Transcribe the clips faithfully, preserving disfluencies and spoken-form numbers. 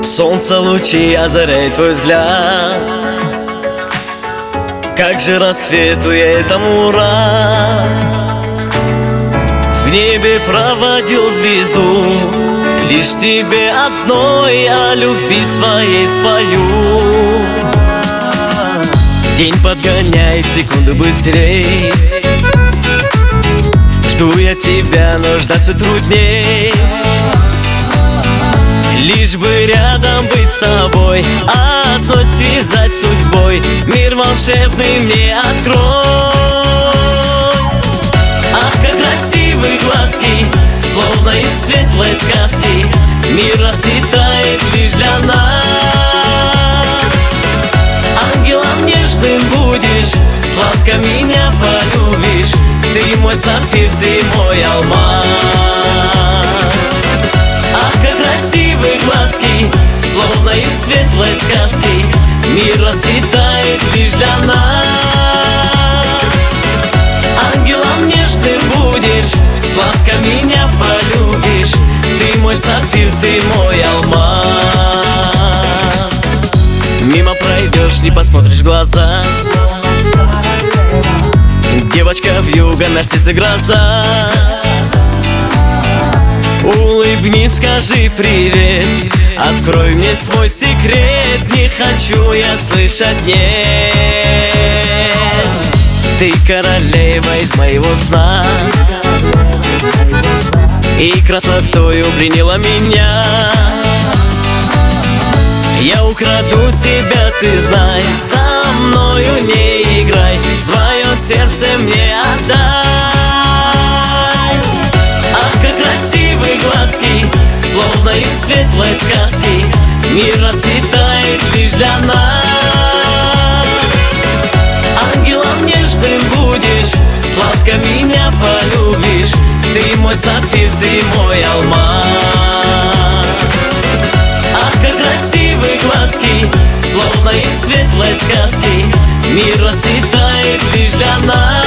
Солнце лучи озаряет твой взгляд. Как же рассвету я этому рад. В небе проводил звезду, лишь тебе одной о любви своей спою. День подгоняет секунды быстрей. Жду я тебя, но ждать все трудней. Лишь бы рядом быть с тобой, а одной связать судьбой. Мир волшебный мне открой. Ах, как красивые глазки, словно из светлой сказки. Мир расцветает лишь для нас. Ангелом нежным будешь, сладко меня полюбишь. Ты мой сапфир, ты мой алмаз. Ах, как красивые глазки, словно из светлой сказки. Мир расцветает лишь для нас. Ангелом нежным будешь, сладко меня полюбишь. Ты мой сапфир, ты мой алмаз. Мимо пройдешь, не посмотришь в глаза. Девочка вьюга, на сердце гроза. Улыбнись, скажи привет, открой мне свой секрет. Не хочу я слышать нет. Ты королева из моего сна, и красотою пленила меня. Я украду тебя, ты знай, со мною не играй. Свое сердце мне отдай. Ах, как красивые глазки, словно из светлой сказки. Мир расцветает лишь для нас. Ангелом нежным будешь, сладко меня полюбишь. Ты мой сапфир, ты мой алмаз. Ах, как красивые глазки, словно из светлой сказки. Мир расцветает лишь для нас.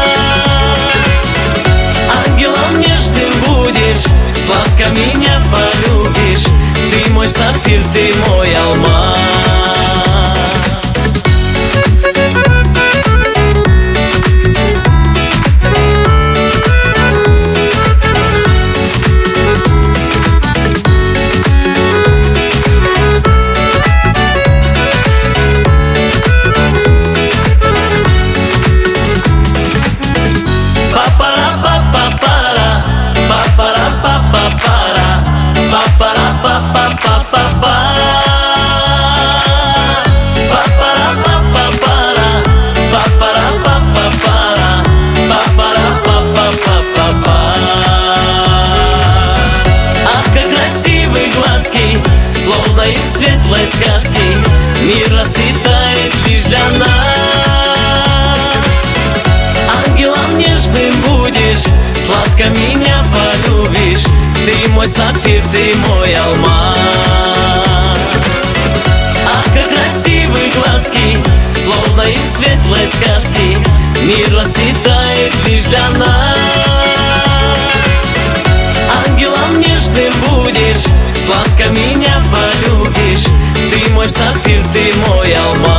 Ангелом нежным будешь, сладко меня полюбишь. Ты мой сапфир, ты мой алмаз. Словно из светлой сказки. Мир расцветает лишь для нас. Ангелом нежным будешь, сладко меня полюбишь. Ты мой сапфир, ты мой алмаз. Ах, как красивые глазки, словно из светлой сказки. Мир расцветает лишь для нас. Ангелом нежным будешь, сладко меня полюбишь. Ты мой сапфир, ты мой алмаз.